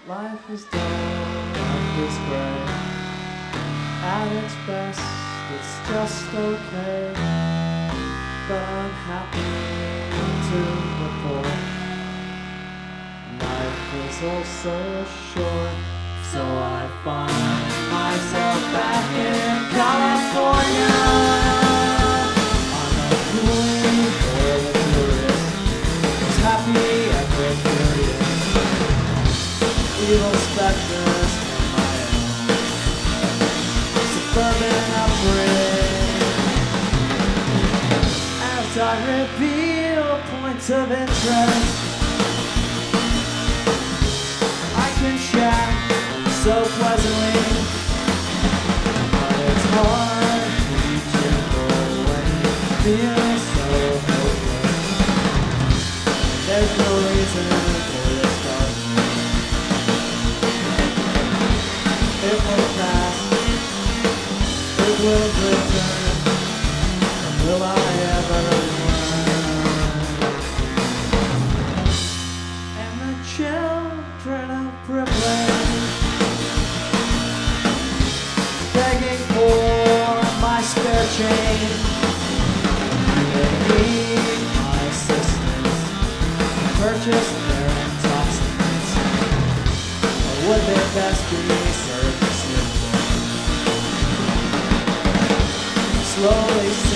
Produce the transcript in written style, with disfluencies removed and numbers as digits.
Life is dull, life is gray. At its best, it's just okay. But I'm happy to report life is also short. So I find myself back in California on a cooling board with tourists. It's happy and we're curious. Evil specters from my own suburban upbringing. As I reveal points of interest, I can chat so pleasantly, but it's hard to reach your goal when you feel so hopeless. There's no reason for this dark. It will pass, it will return, and will I ever learn? And the children of Brooklyn begging for my spare change. They need my assistance to purchase their intoxicants, or would their best be served? Slowly